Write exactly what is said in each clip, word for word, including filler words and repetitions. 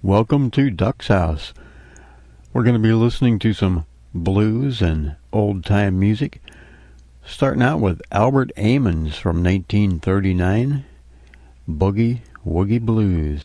Welcome to Duck's House. We're going to be listening to some blues and old-time music, starting out with Albert Ammons from nineteen thirty-nine, Boogie Woogie Blues.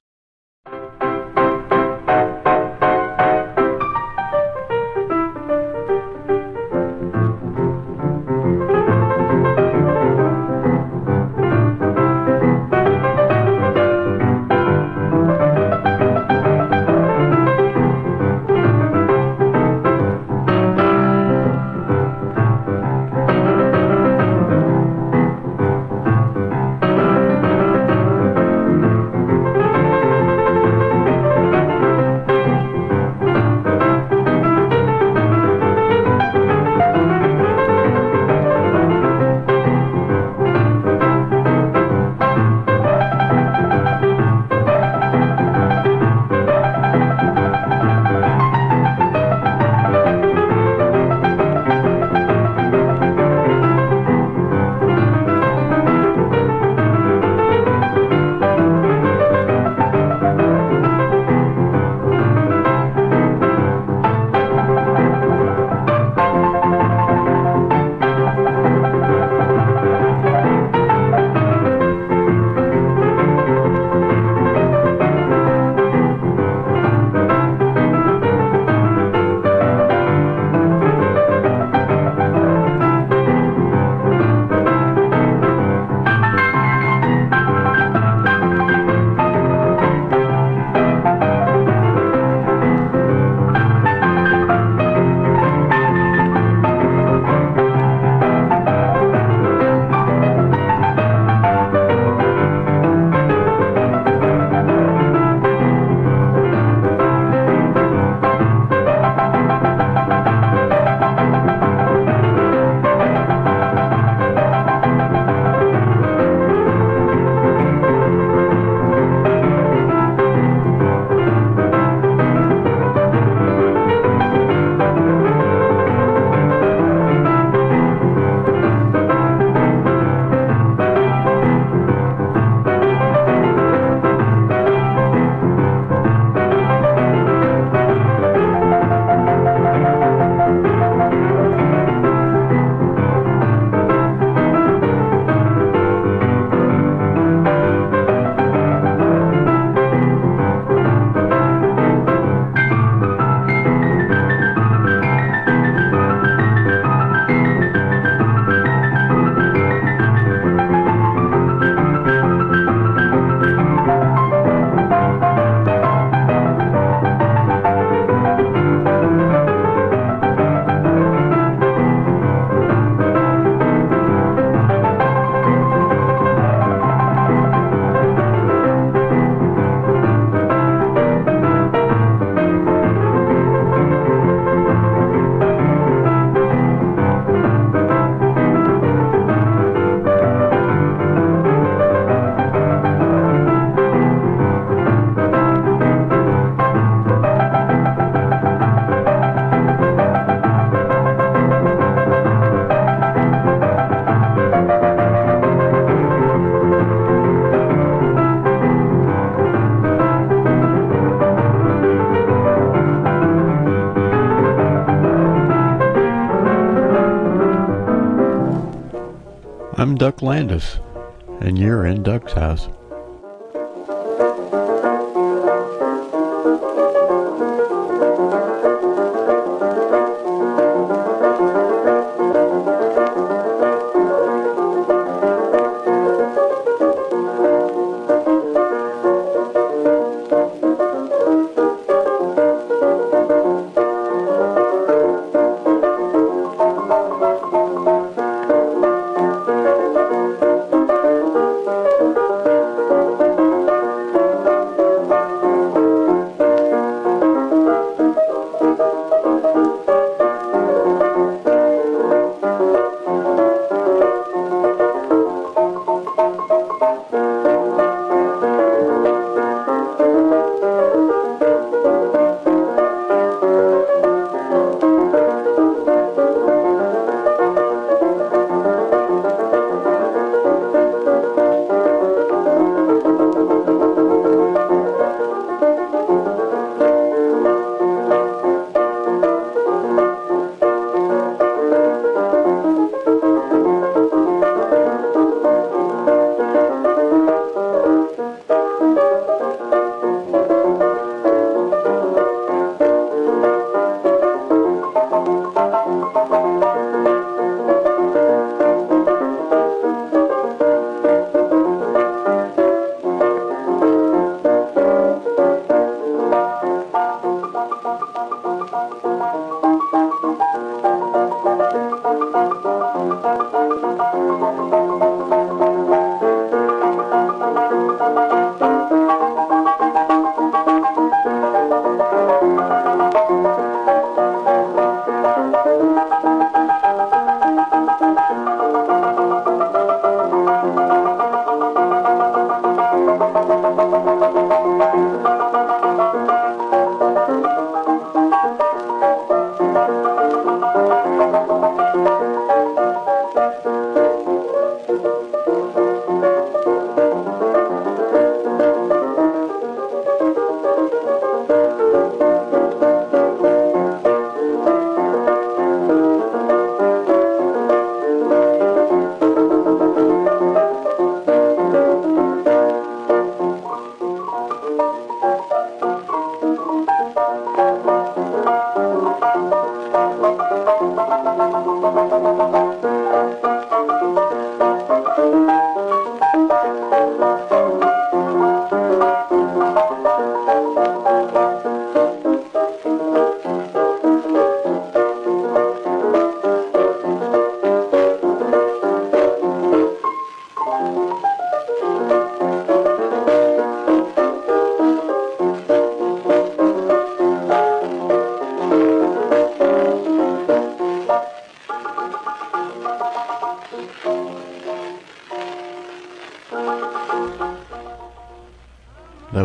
I'm Duck Landis, and you're in Duck's House.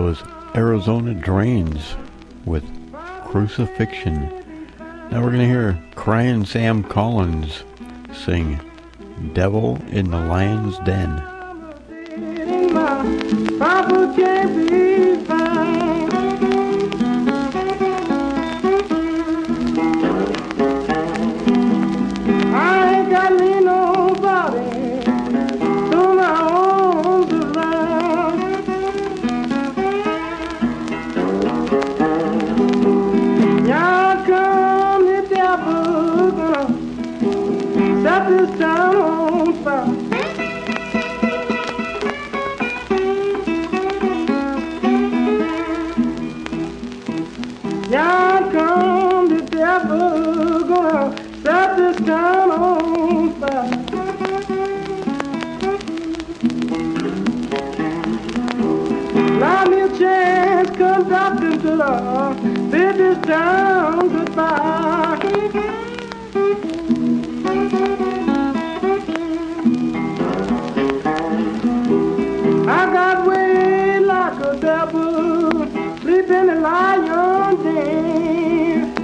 was Arizona Drains with Crucifixion. Now we're going to hear Crying Sam Collins sing Devil in the Lion's Den. Papa can't be found. I ain't got me nobody to my arms around. Y'all come the devil gonna set this town on fire. Now come the devil gonna set this town on fire. Allow me a chance conducting to the bid this town goodbye. I got way like a devil sleep in the lion den.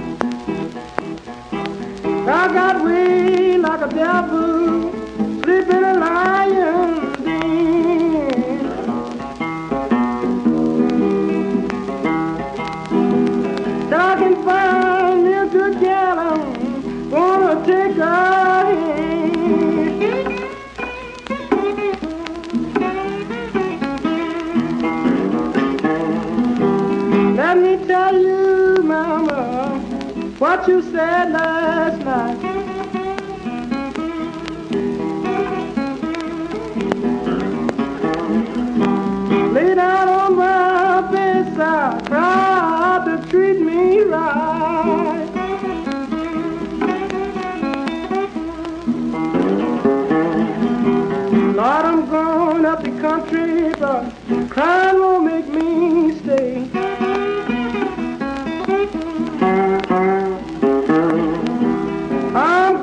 I got way like a devil sleep in the lion den. I can find me a good gal, I'm gonna take her in. Let me tell you, mama, what you said last night. Lay down on my bedside, tried to treat me right. Lord, I'm going up the country, but crying won't make me stay. I'm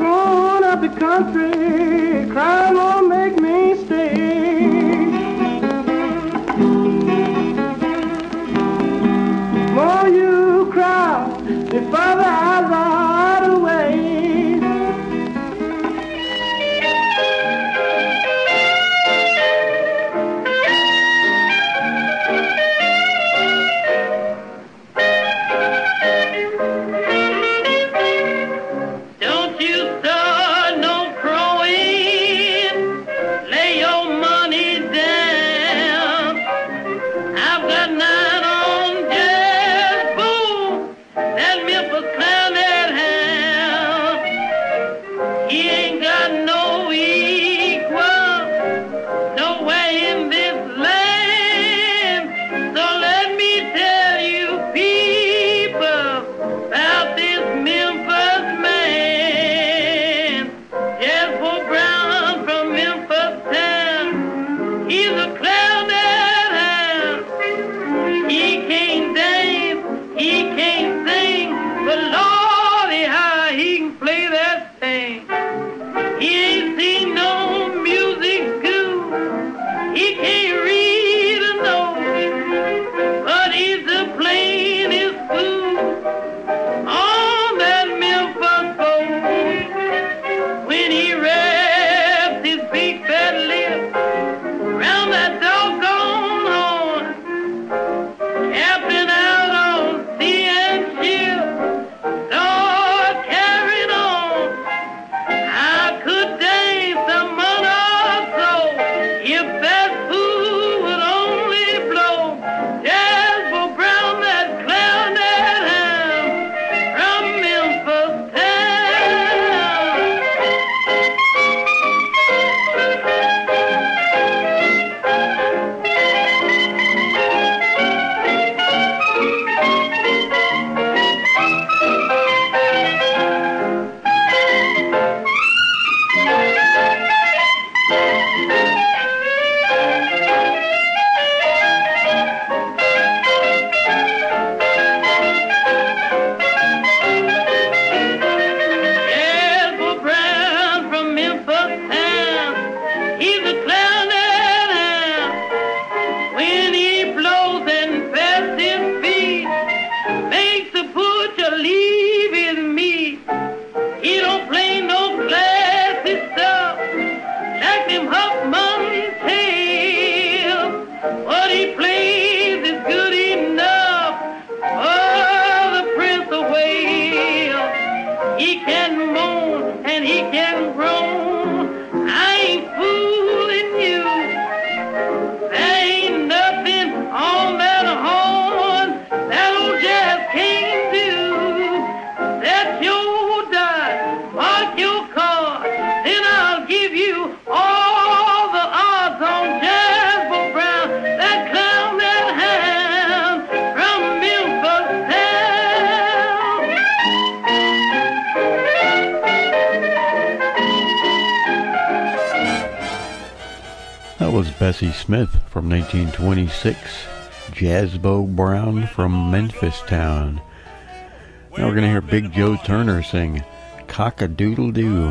Bessie Smith from nineteen twenty-six, Jazzbo Brown from Memphis Town. Now we're going to hear Big Joe Turner sing Cock-a-Doodle-Doo.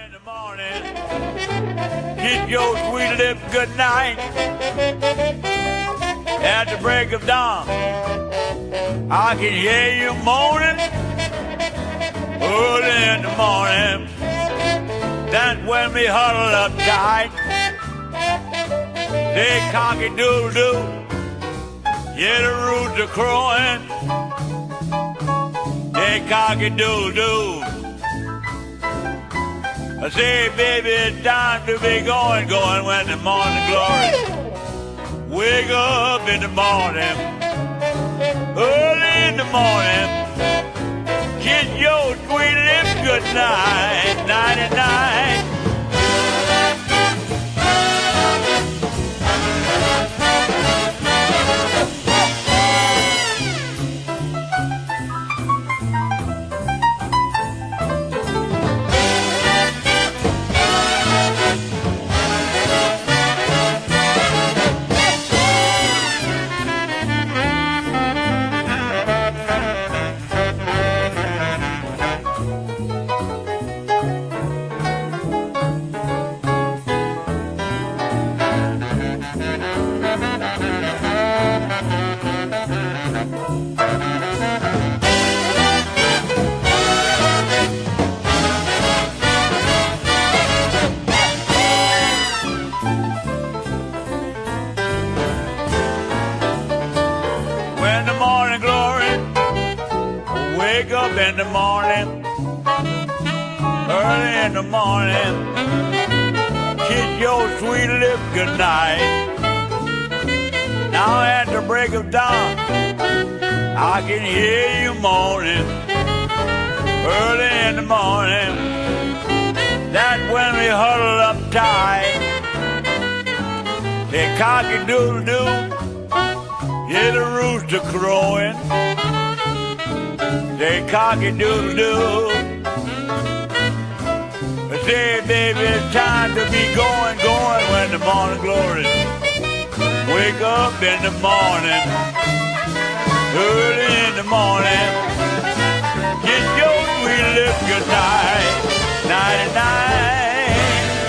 Kiss your sweet lips good night. At the break of dawn, I can hear you moaning early in the morning. That's when we huddle up tight. Say cock-a-doodle-doo, yeah, the rooster crowing. Say cock-a-doodle-doo. I say, baby, it's time to be going, going when the morning glory. Wake up in the morning, early in the morning. Kiss your sweet lips good night, nighty night. In the morning, early in the morning, kiss your sweet lips goodnight. Now at the break of dawn, I can hear you moaning early in the morning. That's when we huddle up tight. Say cock-a-doodle-doo, hear the rooster crowing. Say cock-a-doodle-doo. Say, baby, it's time to be going, going when the morning glories wake up in the morning, early in the morning. Kiss your sweet lips goodnight, nighty night.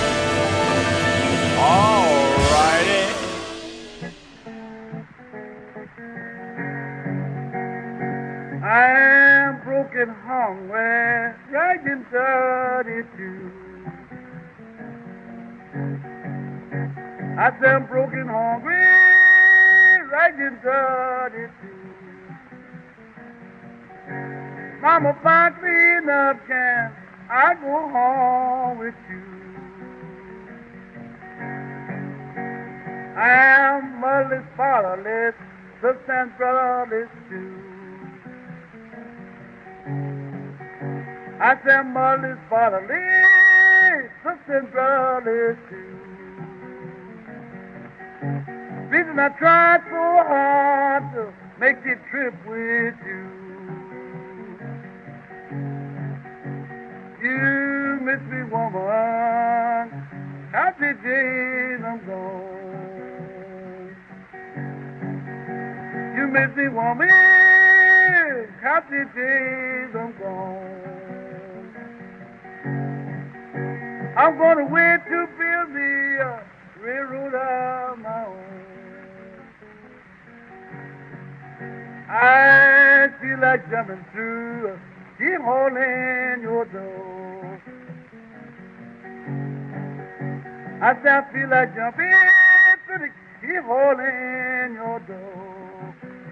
All righty. I'm broken hungry, right in thirty-two. I said I'm broken hungry, right in thirty-two. Mama, find me enough chance, I go home with you. I am motherless, fatherless, sister and brotherless too. I said motherless, fatherless, sister and brotherless too. Reason I tried so hard to make this trip with you. You miss me, woman, happy days I'm gone. You miss me, woman, happy days I'm gone. I'm gonna wait to build me a railroad of my own. I feel like jumping through a deep hole in your door. I said I feel like jumping through the deep hole in your door.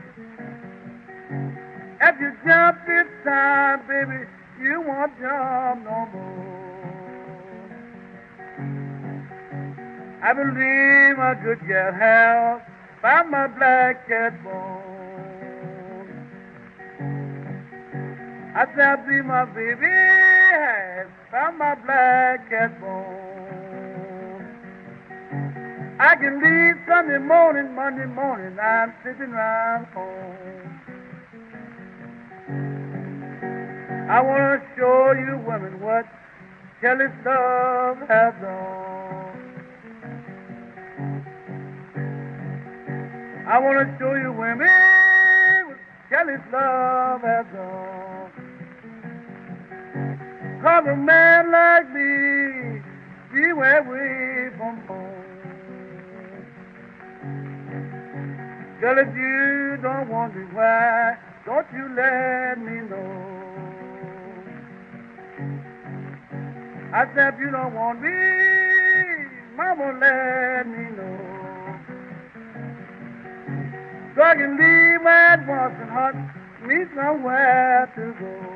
If you jump this time, baby, you won't jump no more. I believe my good gal has found my black cat bone. I said I believe my baby has found my black cat bone. I can leave Sunday morning, Monday morning, I'm sitting around home. I want to show you women what jealous love has done. I want to show you women with jealous love has gone. Cause a man like me, be way away from home. Girl, if you don't want me, why don't you let me know? I said, if you don't want me, mama, let me know. So I can leave my once and heart, me somewhere to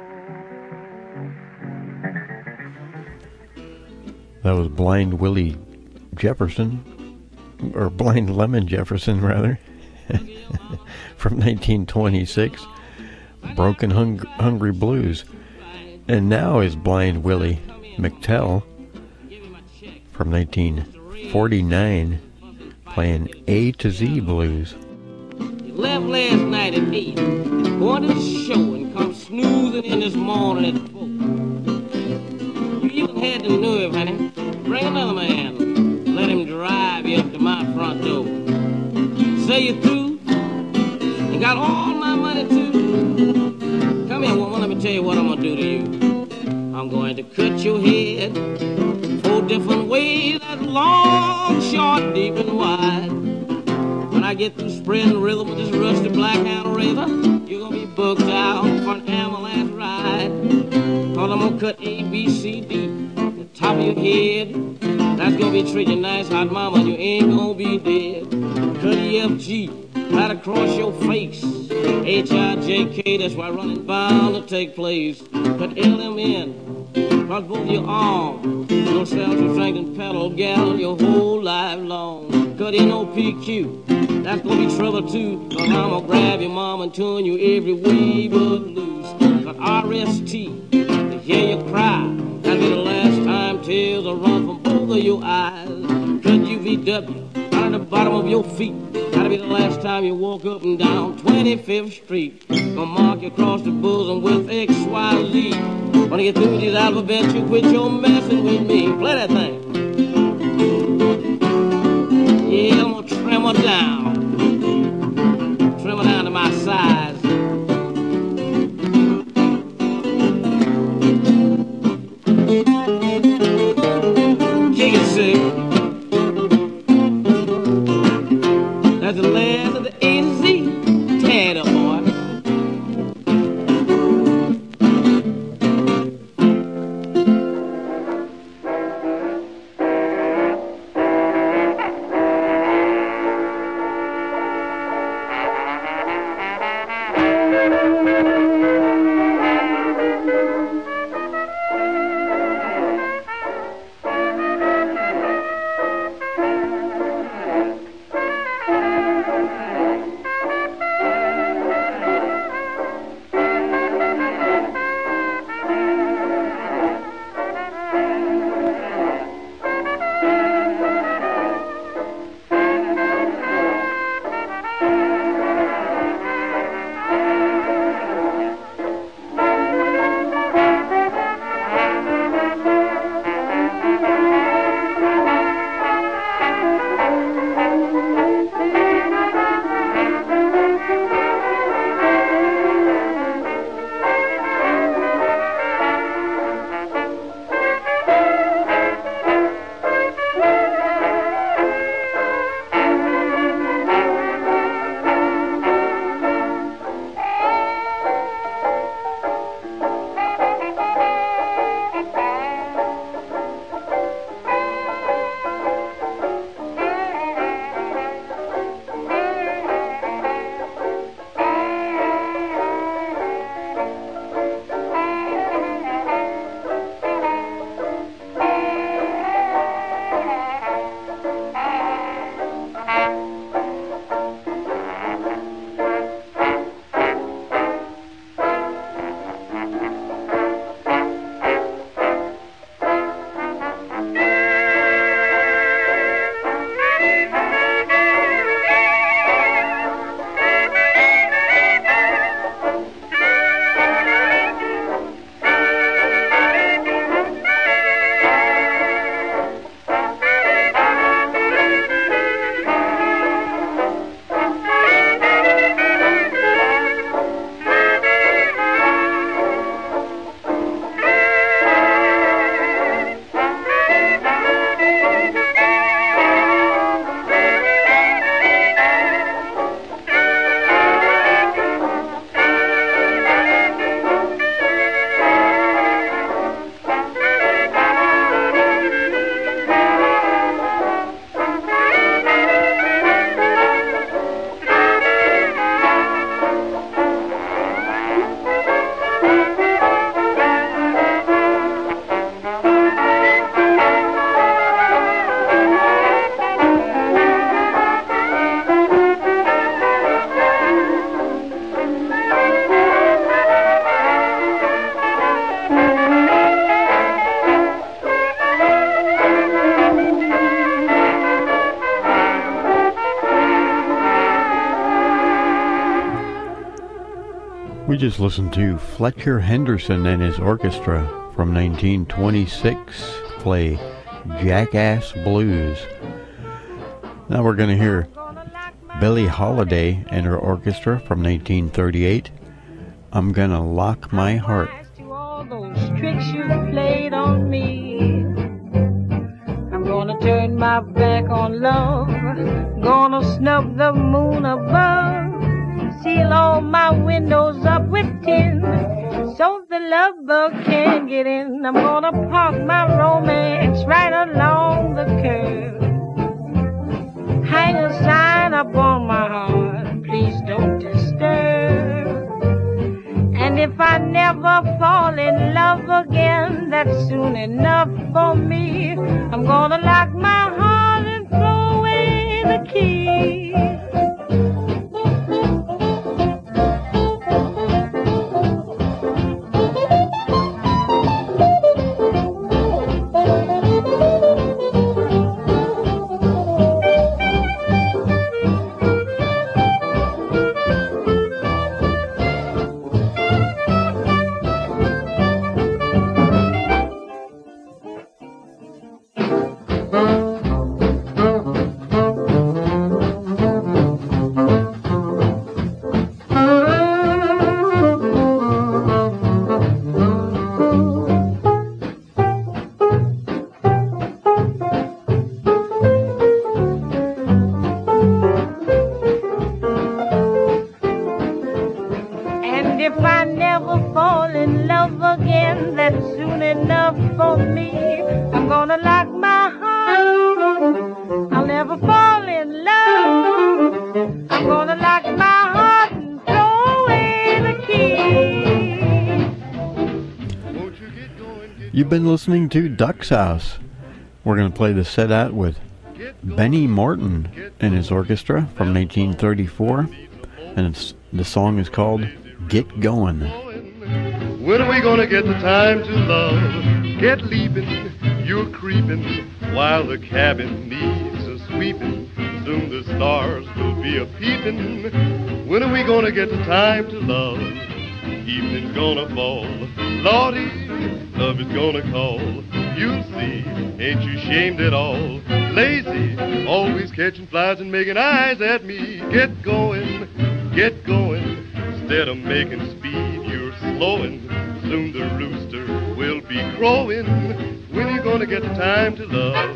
go. That was Blind Willie Jefferson, or Blind Lemon Jefferson, rather, from nineteen twenty-six, Broken Hung- Hungry Blues. And now is Blind Willie McTell from nineteen forty-nine, playing A to Z Blues. You left last night at eight, going to the show and come snoozing in this morning at four. You even had the nerve, honey, bring another man, let him drive you up to my front door. Say you're through, and got all my money too. Come here, woman, let me tell you what I'm gonna do to you. I'm going to cut your head four different ways, that's long, short, deep, and wide. When I get through spreading the rhythm with this rusty black hound razor, you're gonna be booked out for an ambulance ride. Cause I'm gonna cut A, B, C, D, the top of your head. That's gonna be treating you nice, hot mama, and you ain't gonna be dead. Cut E, F, G, right across your face. H, I, J, K, that's why running bound to take place. Cut L, M, N, across both your arms. Yourself to drinking pedal, gal, your whole life long. Cut N, O, P, Q, that's gonna be trouble too. Cause I'm gonna grab your mom and turn you every way but loose. Cut R, S, T, to hear you cry. That'll be the last time tears will run from both of your eyes. Cut U, V, W, out of the bottom of your feet. That'll be the last time you walk up and down twenty-fifth Street. Gonna mark you across the bosom with X, Y, Z. When I get through with these alphabets, you quit your messing with me. Play that thing. Yeah, I'm gonna trim her down. Trim her down to my size. Kick it sick. That's the last of the A to Z. Tear it up, boy. We just listened to Fletcher Henderson and his orchestra from nineteen twenty-six play Jackass Blues. Now we're going to hear Billie Holiday and her orchestra from nineteen thirty-eight, I'm Gonna Lock My Heart. All those tricks you played on me, I'm gonna turn my back on love, gonna snub the moon above, seal all my windows up with tin, so the love bug can't get in. I'm gonna park my romance right along the curb, hang a sign up on my heart, please don't disturb. And if I never fall in love again, that's soon enough for me. I'm gonna lock my heart and throw away the key. You've been listening to Duck's House. We're going to play the set out with Benny Morton and his orchestra from nineteen thirty-four, and it's, the song is called Get Going. When are we going to get the time to love? Get leaping, you're creeping, while the cabin needs a sweeping. Soon the stars will be a-peeping. When are we going to get the time to love? Evening's gonna fall, Lordy, love is gonna call. You'll see, ain't you shamed at all? Lazy, always catching flies and making eyes at me. Get going, get going, instead of making speed, you're slowing. Soon the rooster will be crowing. When are you gonna get the time to love?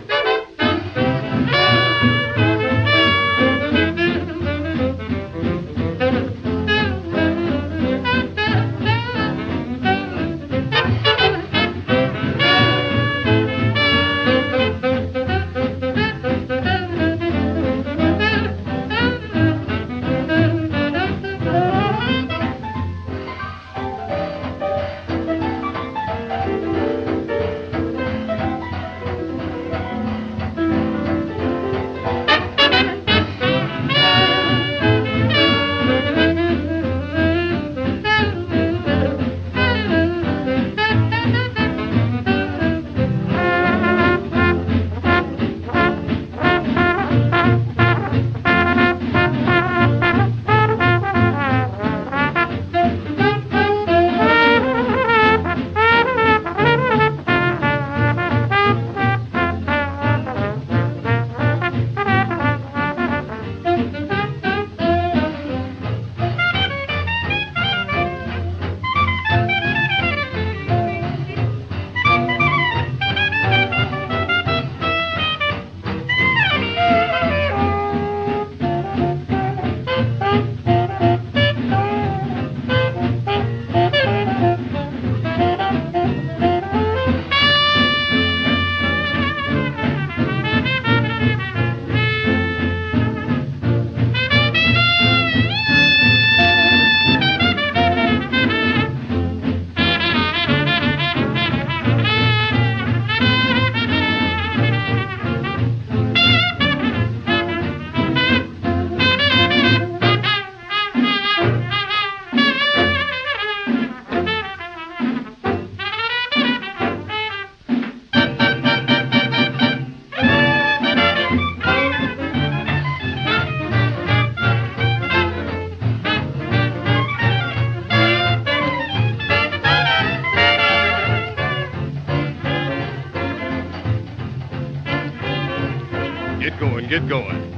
and get going.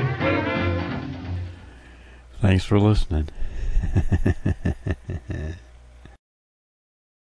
Thanks for listening.